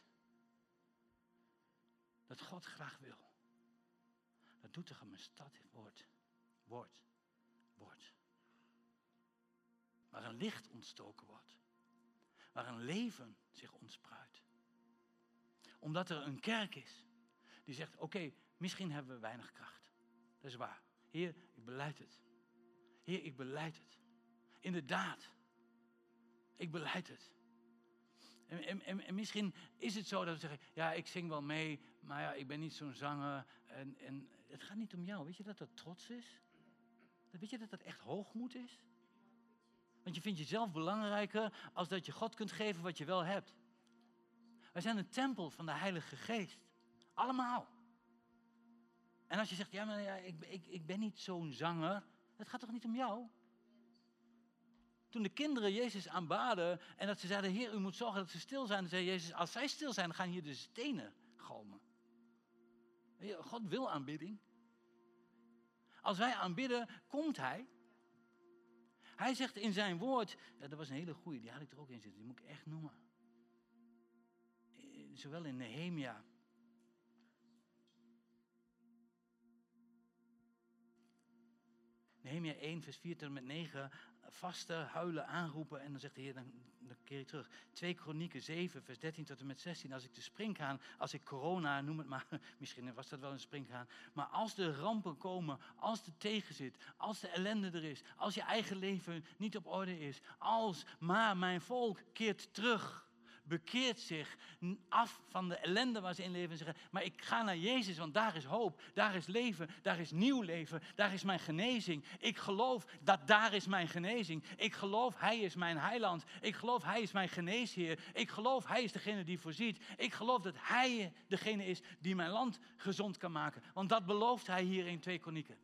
A: dat God graag wil. Dat doet toch mijn stad wordt, wordt, wordt. Waar een licht ontstoken wordt. Waar een leven zich ontspruit. Omdat er een kerk is die zegt, oké, okay, misschien hebben we weinig kracht. Dat is waar. Heer, ik belijd het. Heer, ik belijd het. Inderdaad. Ik belijd het. En, en, en, en misschien is het zo dat we zeggen, ja, ik zing wel mee, maar ja, ik ben niet zo'n zanger. En, en het gaat niet om jou. Weet je dat dat trots is? Weet je dat dat echt hoogmoed is? Want je vindt jezelf belangrijker als dat je God kunt geven wat je wel hebt. Wij zijn een tempel van de Heilige Geest. Allemaal. En als je zegt, ja, maar ja, ik, ik, ik ben niet zo'n zanger. Het gaat toch niet om jou? Toen de kinderen Jezus aanbaden en dat ze zeiden, Heer, u moet zorgen dat ze stil zijn. Dan zei Jezus, als zij stil zijn, dan gaan hier de stenen galmen. God wil aanbidding. Als wij aanbidden, komt Hij. Hij zegt in zijn woord, ja, dat was een hele goeie, die had ik er ook in zitten, die moet ik echt noemen. Zowel in Nehemia. Nehemia één, vers vier tot en met negen, vasten, huilen, aanroepen en dan zegt de Heer, dan, dan keer ik terug. twee Kronieken zeven, vers dertien tot en met zestien, als ik de springhaan, als ik corona, noem het maar, misschien was dat wel een springhaan, maar als de rampen komen, als de tegenzit, als de ellende er is, als je eigen leven niet op orde is, als, maar mijn volk keert terug. Bekeert zich af van de ellende waar ze in leven en zeggen, maar ik ga naar Jezus, want daar is hoop, daar is leven, daar is nieuw leven, daar is mijn genezing. Ik geloof dat daar is mijn genezing. Ik geloof Hij is mijn heiland. Ik geloof Hij is mijn geneesheer. Ik geloof Hij is degene die voorziet. Ik geloof dat Hij degene is die mijn land gezond kan maken. Want dat belooft Hij hier in twee Kronieken.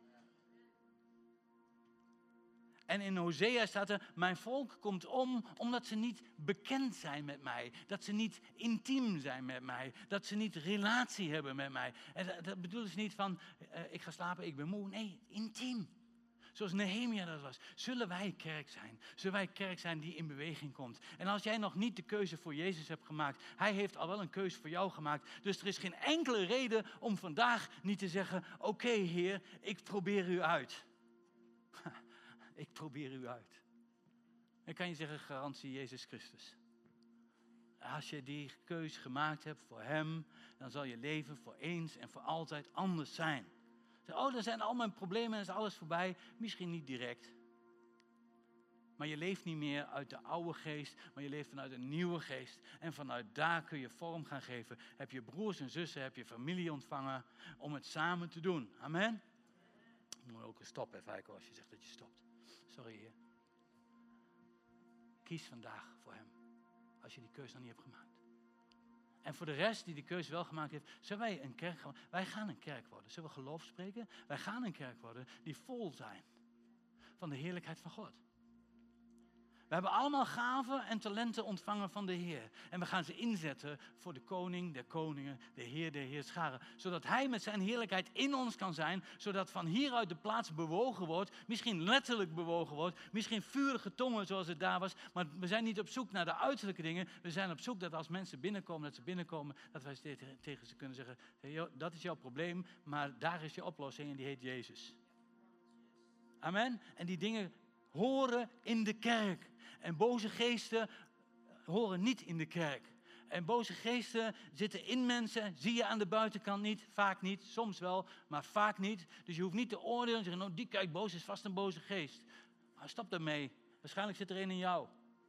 A: En in Hosea staat er, mijn volk komt om omdat ze niet bekend zijn met mij. Dat ze niet intiem zijn met mij. Dat ze niet relatie hebben met mij. En dat, dat bedoelt dus niet van, uh, ik ga slapen, ik ben moe. Nee, intiem. Zoals Nehemia dat was. Zullen wij kerk zijn? Zullen wij kerk zijn die in beweging komt? En als jij nog niet de keuze voor Jezus hebt gemaakt, Hij heeft al wel een keuze voor jou gemaakt. Dus er is geen enkele reden om vandaag niet te zeggen, oké okay, Heer, ik probeer u uit. Ik probeer u uit. Ik kan je zeggen, garantie Jezus Christus. Als je die keus gemaakt hebt voor Hem, dan zal je leven voor eens en voor altijd anders zijn. Oh, dan zijn al mijn problemen en is alles voorbij. Misschien niet direct. Maar je leeft niet meer uit de oude geest, maar je leeft vanuit een nieuwe geest. En vanuit daar kun je vorm gaan geven. Heb je broers en zussen, heb je familie ontvangen om het samen te doen. Amen? Je moet ook stoppen, Feiko, als je zegt dat je stopt. Sorry, Heer. Kies vandaag voor Hem. Als je die keuze nog niet hebt gemaakt. En voor de rest die die keuze wel gemaakt heeft, zullen wij een kerk gaan. Wij gaan een kerk worden. Zullen we geloof spreken? Wij gaan een kerk worden die vol zijn van de heerlijkheid van God. We hebben allemaal gaven en talenten ontvangen van de Heer. En we gaan ze inzetten voor de koning der koningen, de Heer der heerscharen. Zodat Hij met zijn heerlijkheid in ons kan zijn. Zodat van hieruit de plaats bewogen wordt. Misschien letterlijk bewogen wordt. Misschien vurige tongen zoals het daar was. Maar we zijn niet op zoek naar de uiterlijke dingen. We zijn op zoek dat als mensen binnenkomen, dat ze binnenkomen. Dat wij tegen ze kunnen zeggen, hey, dat is jouw probleem. Maar daar is je oplossing en die heet Jezus. Amen. En die dingen horen in de kerk. En boze geesten horen niet in de kerk. En boze geesten zitten in mensen, zie je aan de buitenkant niet, vaak niet, soms wel, maar vaak niet. Dus je hoeft niet te oordelen en zeggen, nou die kijkt boos, is vast een boze geest. Maar stop daarmee, waarschijnlijk zit er een in jou.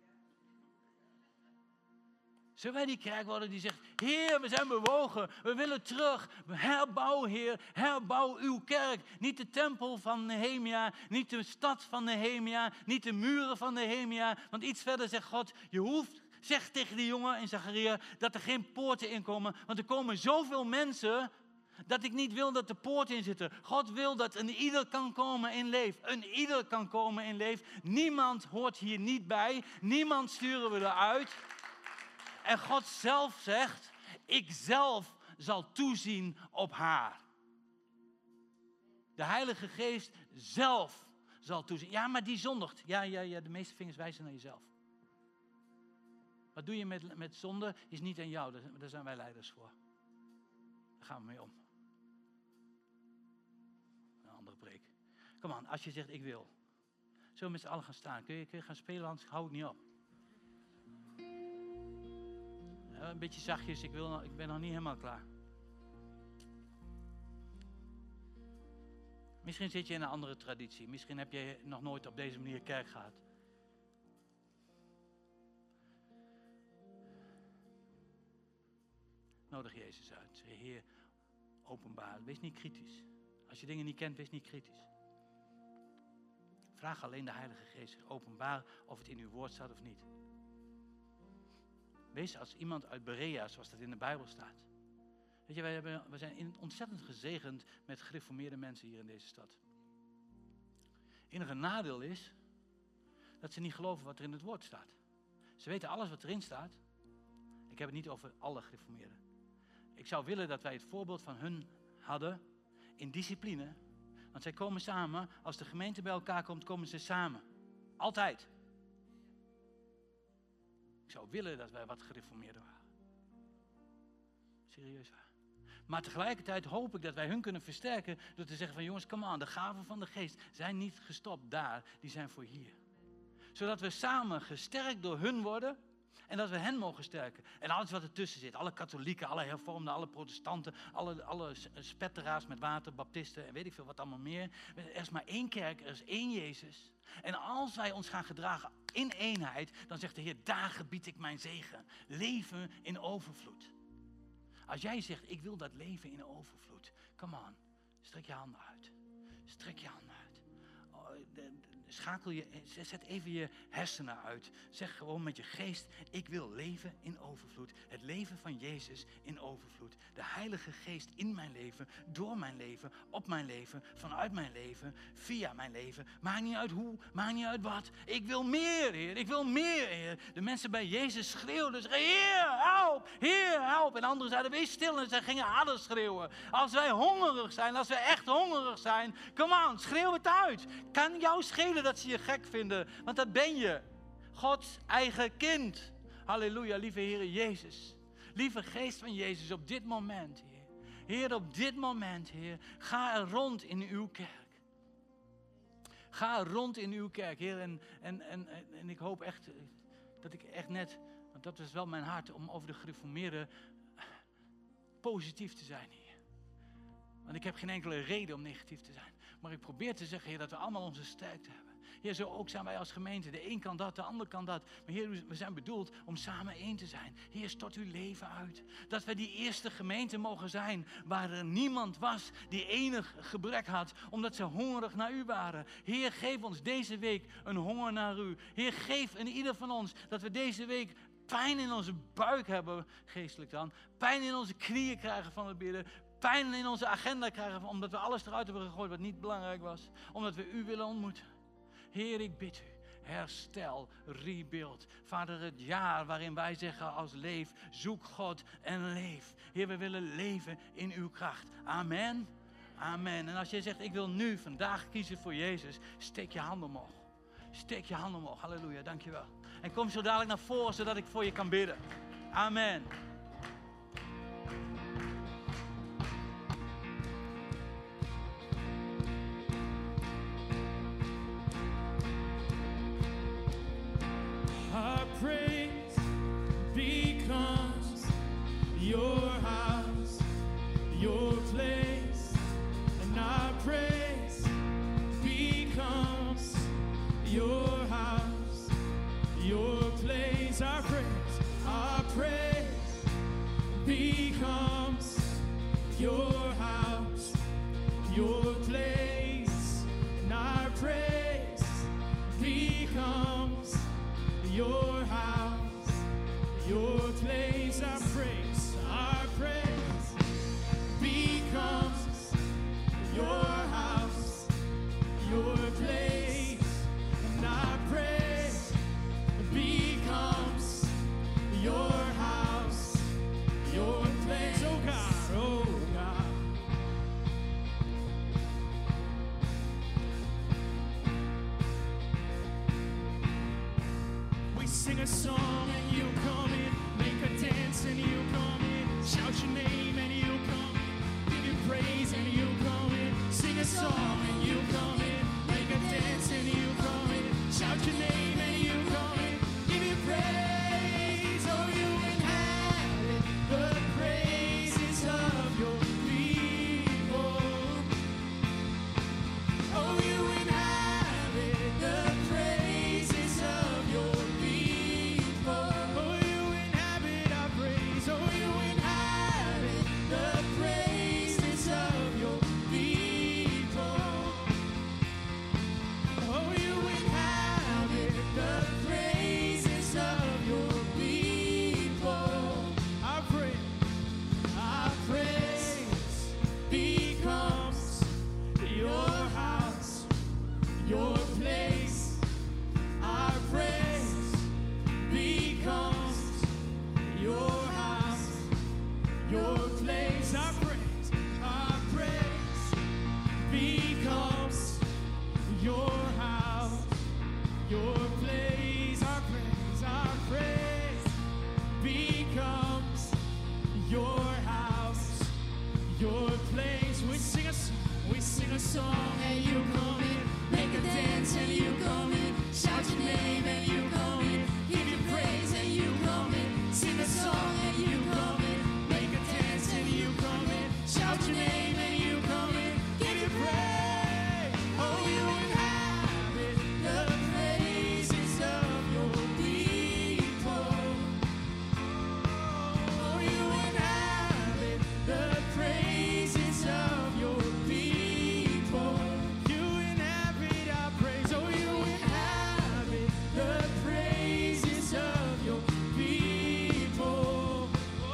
A: Zullen wij die kerk worden die zegt, Heer, we zijn bewogen, we willen terug. Herbouw, Heer, herbouw uw kerk. Niet de tempel van Nehemia, niet de stad van Nehemia, niet de muren van Nehemia. Want iets verder zegt God, je hoeft, zeg tegen die jongen in Zacharia, dat er geen poorten in komen. Want er komen zoveel mensen, dat ik niet wil dat de poorten in zitten. God wil dat een ieder kan komen in leef. Een ieder kan komen in leef. Niemand hoort hier niet bij. Niemand sturen we eruit. En God zelf zegt, ik zelf zal toezien op haar. De Heilige Geest zelf zal toezien. Ja, maar die zondigt. Ja, ja, ja, de meeste vingers wijzen naar jezelf. Wat doe je met, met zonde is niet aan jou, daar, daar zijn wij leiders voor. Daar gaan we mee om. Een andere preek. Kom aan, als je zegt ik wil. Zullen we met z'n allen gaan staan? Kun je, kun je gaan spelen, anders hou ik niet op. Een beetje zachtjes, ik, wil, ik ben nog niet helemaal klaar. Misschien zit je in een andere traditie. Misschien heb je nog nooit op deze manier kerk gehad. Nodig Jezus uit. Zeg, Heer, openbaar. Wees niet kritisch. Als je dingen niet kent, wees niet kritisch. Vraag alleen de Heilige Geest. Zeg, openbaar of het in uw woord staat of niet. Wees als iemand uit Berea, zoals dat in de Bijbel staat. Weet je, wij, hebben, wij zijn ontzettend gezegend met gereformeerde mensen hier in deze stad. Het enige nadeel is dat ze niet geloven wat er in het woord staat. Ze weten alles wat erin staat. Ik heb het niet over alle gereformeerden. Ik zou willen dat wij het voorbeeld van hun hadden in discipline. Want zij komen samen, als de gemeente bij elkaar komt, komen ze samen. Altijd. Ik zou willen dat wij wat gereformeerder waren. Serieus waar. Maar tegelijkertijd hoop ik dat wij hun kunnen versterken door te zeggen van jongens, kom aan, de gaven van de geest zijn niet gestopt daar, die zijn voor hier. Zodat we samen gesterkt door hun worden en dat we hen mogen sterken. En alles wat ertussen zit, alle katholieken, alle hervormden, alle protestanten, alle, alle spetteraars met water, baptisten en weet ik veel wat allemaal meer. Er is maar één kerk, er is één Jezus. En als wij ons gaan gedragen in eenheid, dan zegt de Heer, daar gebied ik mijn zegen. Leven in overvloed. Als jij zegt, ik wil dat leven in overvloed. Come on, strek je handen uit. Strek je handen uit. Oh, de, de, schakel je, zet even je hersenen uit. Zeg gewoon met je geest, ik wil leven in overvloed. Het leven van Jezus in overvloed. De Heilige Geest in mijn leven, door mijn leven, op mijn leven, vanuit mijn leven, via mijn leven. Maakt niet uit hoe, maakt niet uit wat. Ik wil meer, Heer. Ik wil meer, Heer. De mensen bij Jezus schreeuwden. Ze zeiden, Heer, help, Heer, help. En anderen zeiden, wees stil. En ze gingen harder schreeuwen. Als wij hongerig zijn, als wij echt hongerig zijn, come on, schreeuw het uit. Kan jou schelen dat ze je gek vinden, want dat ben je. Gods eigen kind. Halleluja, lieve Heer Jezus. Lieve Geest van Jezus, op dit moment, Heer. Heer, op dit moment, Heer. Ga er rond in uw kerk. Ga er rond in uw kerk, Heer. En, en, en, en ik hoop echt dat ik echt net, want dat is wel mijn hart, om over de gereformeerden positief te zijn, Heer. Want ik heb geen enkele reden om negatief te zijn. Maar ik probeer te zeggen, Heer, dat we allemaal onze sterkte hebben. Heer, zo ook zijn wij als gemeente. De een kan dat, de ander kan dat. Maar Heer, we zijn bedoeld om samen één te zijn. Heer, stort uw leven uit. Dat we die eerste gemeente mogen zijn waar er niemand was die enig gebrek had. Omdat ze hongerig naar u waren. Heer, geef ons deze week een honger naar u. Heer, geef in ieder van ons dat we deze week pijn in onze buik hebben, geestelijk dan. Pijn in onze knieën krijgen van het bidden. Pijn in onze agenda krijgen omdat we alles eruit hebben gegooid wat niet belangrijk was. Omdat we u willen ontmoeten. Heer, ik bid u, herstel, rebuild. Vader, het jaar waarin wij zeggen als leef, zoek God en leef. Heer, we willen leven in uw kracht. Amen. Amen. En als jij zegt, ik wil nu, vandaag kiezen voor Jezus, steek je handen omhoog. Steek je handen omhoog. Halleluja, dankjewel. En kom zo dadelijk naar voren, zodat ik voor je kan bidden. Amen.
B: Our praise becomes your house, your place, and our praise becomes your house, your place. Our praise, our praise becomes your house, your place, and our praise becomes your house, your place. Our praise, our praise becomes your house, your place, and our praise becomes your house, your place. Oh God, oh God. We sing a song and you come in, make a dance and you come in, shout your name and you come in, give you praise and you come in, sing a song and you come in, make a dance and you come in, shout your name and you come in, give you praise. Oh, you inhabit the praises of your people. Oh, you inhabit the praises of your people. Oh, you inhabit our praise. Oh, you inhabit song and you come in. Make a dance and you come in. Shout your name and you come in. Give you praise and you come in. Sing a song and you come in. Make a dance and you come in. Shout your name and you come in. Give you praise. Oh, you inhabit the praises of your people. Oh, you inhabit the praises of your people. You inhabit our praise. Oh, you inhabit the praises of your people.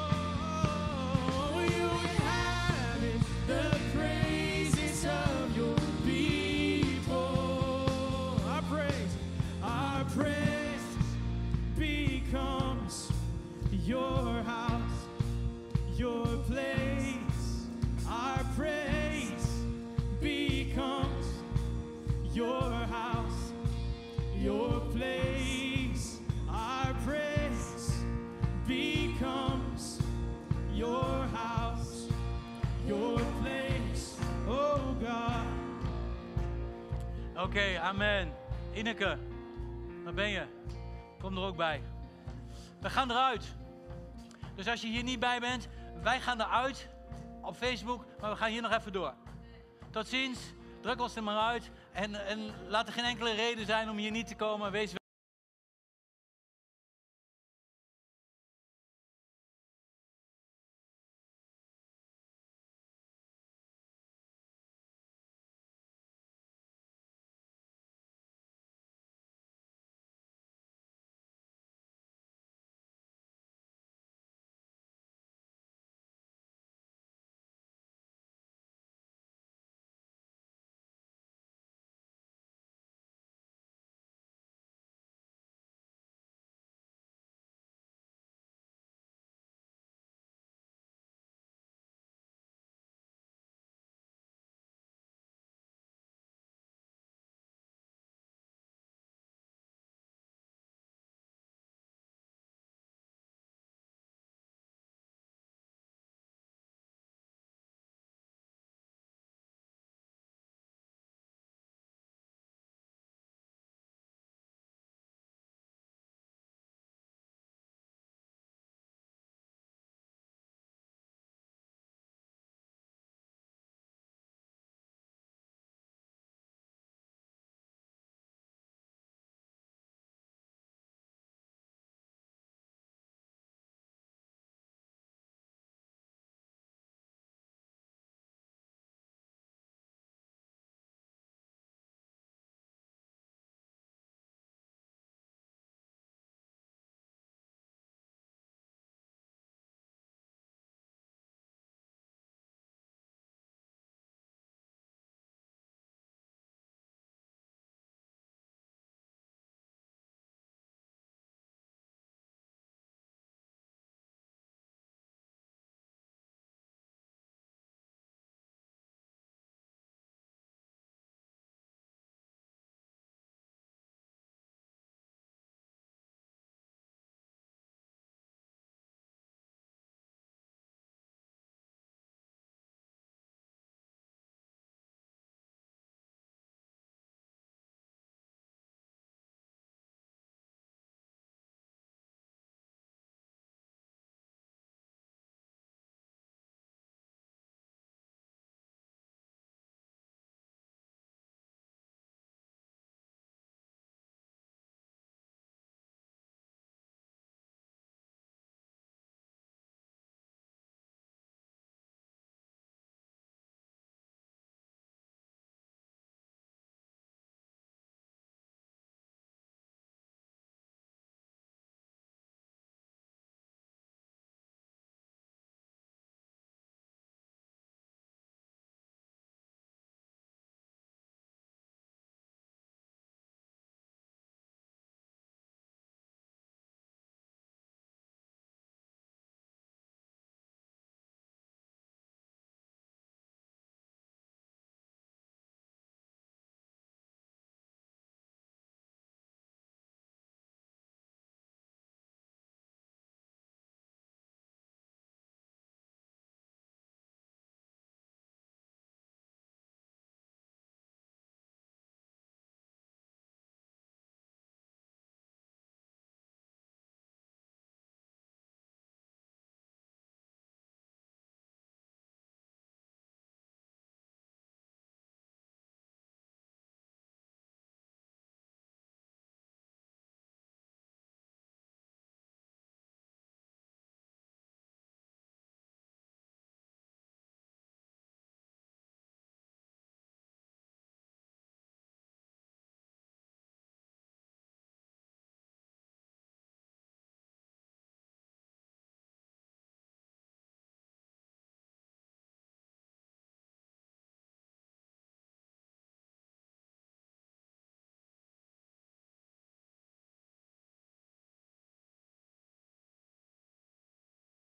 B: Oh, you inhabit the praises of your people. Our praise, our praise becomes your house, your place. Our praise becomes your house, your place. Our praise becomes your house, your place. Oh God.
A: Oké, amen. Ineke, waar ben je? Kom er ook bij. We gaan eruit. Dus als je hier niet bij bent, wij gaan eruit op Facebook, maar we gaan hier nog even door. Tot ziens, druk ons er maar uit en, en laat er geen enkele reden zijn om hier niet te komen. Wees